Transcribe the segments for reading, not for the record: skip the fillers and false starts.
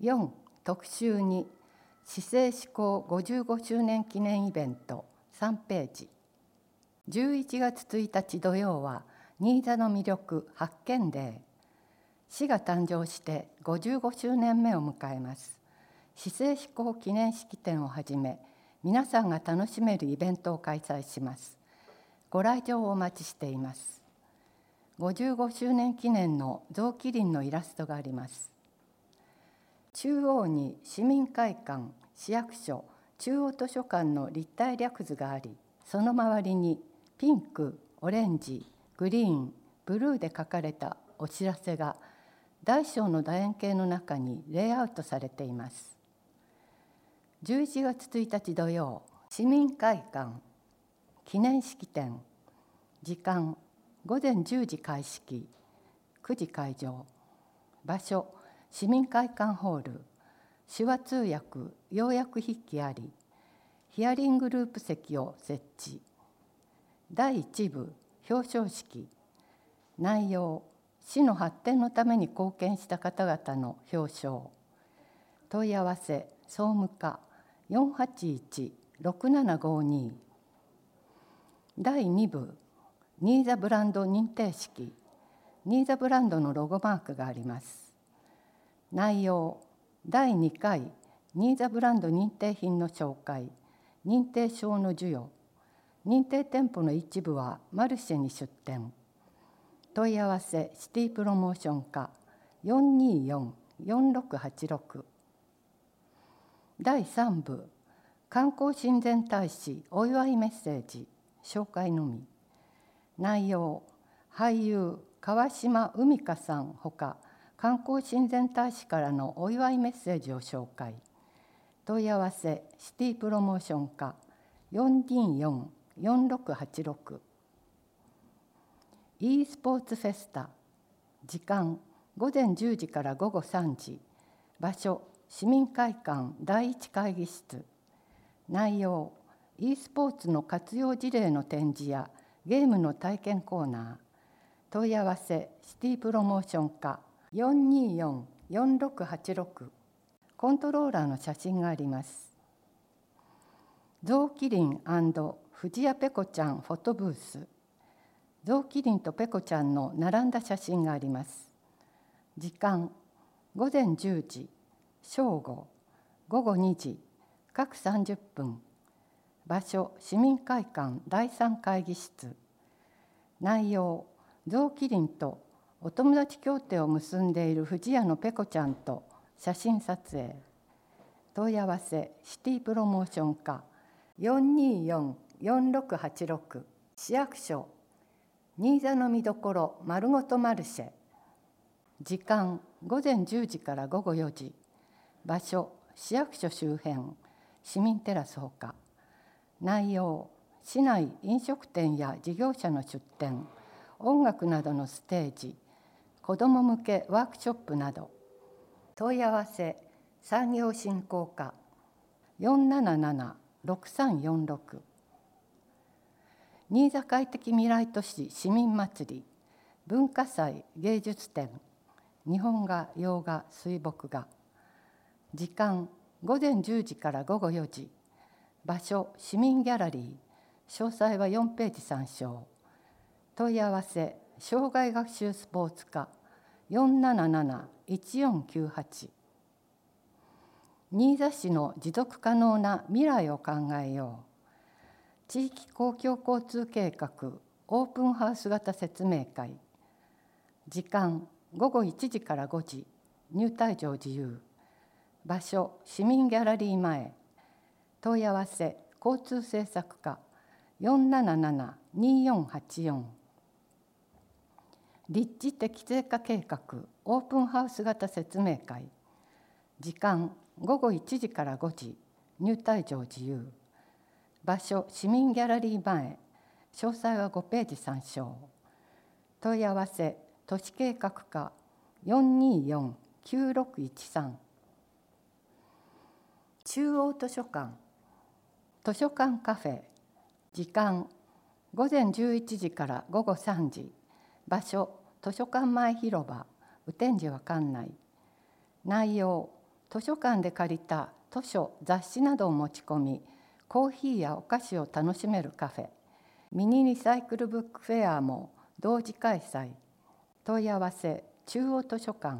4特集2市政施行55周年記念イベント3ページ。11月1日土曜は新座の魅力発見デー。市が誕生して55周年目を迎えます。市政施行記念式典をはじめ、皆さんが楽しめるイベントを開催します。ご来場をお待ちしています。55周年記念の雑麒麟のイラストがあります。中央に市民会館、市役所、中央図書館の立体略図があり、その周りにピンク、オレンジ、グリーン、ブルーで書かれたお知らせが大小の楕円形の中にレイアウトされています。11月1日土曜、市民会館記念式典。時間午前10時開式、9時開場。場所市民会館ホール。手話通訳、要約筆記あり。ヒアリングループ席を設置。第1部表彰式。内容、市の発展のために貢献した方々の表彰。問い合わせ総務課 481-6752。第2部新座ブランド認定式。新座ブランドのロゴマークがあります。内容、第2回新座ブランド認定品の紹介、認定証の授与。認定店舗の一部はマルシェに出店。問い合わせシティプロモーション課 424-4686。第3部観光親善大使お祝いメッセージ、紹介のみ。内容、俳優川島海香さんほか観光親善大使からのお祝いメッセージを紹介。問い合わせシティプロモーション課 424-4686。e スポーツフェスタ。時間午前10時から午後3時。場所市民会館第1会議室。内容、e スポーツの活用事例の展示やゲームの体験コーナー。問い合わせシティプロモーション課 424-4686。コントローラーの写真があります。雑麒麟&藤谷ペコちゃんフォトブース。雑麒麟とペコちゃんの並んだ写真があります。時間午前10時、正午、午後2時、各30分。場所市民会館第3会議室。内容、雑麒麟とお友達協定を結んでいる藤谷のペコちゃんと写真撮影。問い合わせシティプロモーション課 424-4686。市役所新座の見どころまるごとマルシェ。時間午前10時から午後4時。場所市役所周辺、市民テラスほか。内容、市内飲食店や事業者の出店、音楽などのステージ、子ども向けワークショップなど。問い合わせ産業振興課 477-6346。新座快適未来都市市民祭り、文化祭芸術展、日本画、洋画、水墨画。時間午前10時から午後4時。場所市民ギャラリー。詳細は4ページ参照。問い合わせ障害学習スポーツ課 477-1498。新座市の持続可能な未来を考えよう。地域公共交通計画オープンハウス型説明会。時間午後1時から5時。入退場自由。場所市民ギャラリー前。問い合わせ交通政策課 477-2484。立地適正化計画オープンハウス型説明会。時間午後1時から5時。入退場自由。場所市民ギャラリー前。詳細は5ページ参照。問い合わせ都市計画課 424-9613。中央図書館。図書館カフェ。時間午前11時から午後3時。場所図書館前広場。雨天時は館内。内容図書館で借りた図書・雑誌などを持ち込み、コーヒーやお菓子を楽しめるカフェ、ミニリサイクルブックフェアも同時開催。問い合わせ中央図書館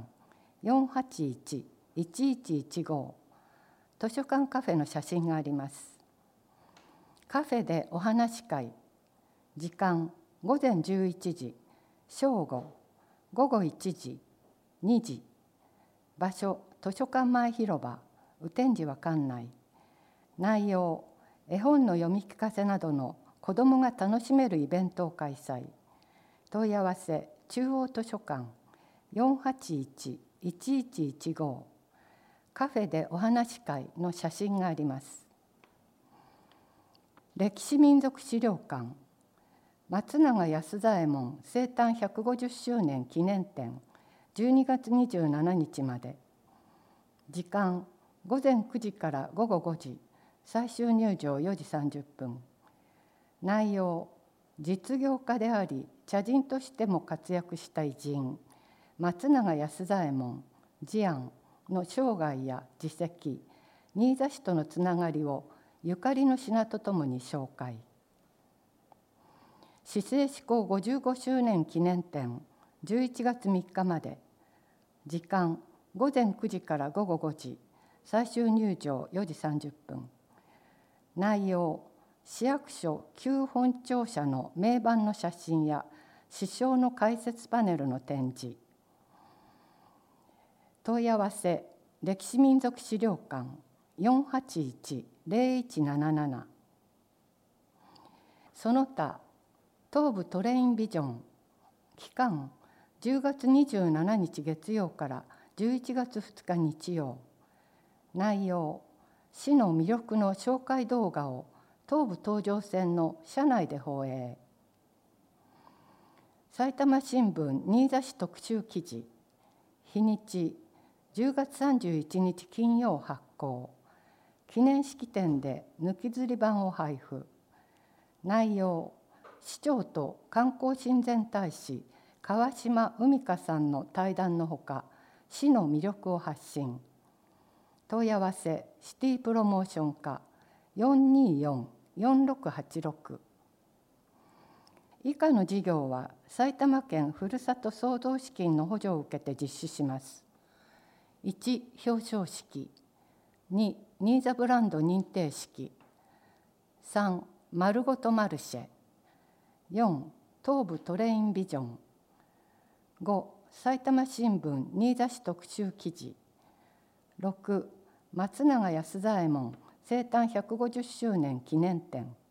481-1115。図書館カフェの写真があります。カフェでお話し会。時間午前11時、正午、午後1時、2時。場所図書館前広場、雨天時は館内。内容絵本の読み聞かせなどの子どもが楽しめるイベントを開催。問い合わせ中央図書館 481-1115。カフェでお話し会の写真があります。歴史民俗資料館松永安左衛門生誕150周年記念展、12月27日まで。時間午前9時から午後5時、最終入場4時30分。内容実業家であり茶人としても活躍した偉人松永安左衛門治安の生涯や事績、新座市とのつながりをゆかりの品とともに紹介。市政施行55周年記念展、11月3日まで。時間午前9時から午後5時、最終入場4時30分。内容市役所旧本庁舎の銘板の写真や市章の解説パネルの展示。問い合わせ歴史民俗資料館 481-0177。その他東部トレインビジョン期間10月27日月曜から11月2日日曜。内容市の魅力の紹介動画を東武東上線の車内で放映。埼玉新聞新座市特集記事。日にち10月31日金曜発行。記念式典で抜き刷り版を配布。内容市長と観光親善大使川島海香さんの対談のほか、市の魅力を発信。問い合わせシティプロモーション課 424-4686。以下の事業は埼玉県ふるさと創造資金の補助を受けて実施します。1、表彰式。2、新座ブランド認定式。3、まるごとマルシェ。4、東武トレインビジョン。5、埼玉新聞新座市特集記事。6、松永安左衛門生誕150周年記念展。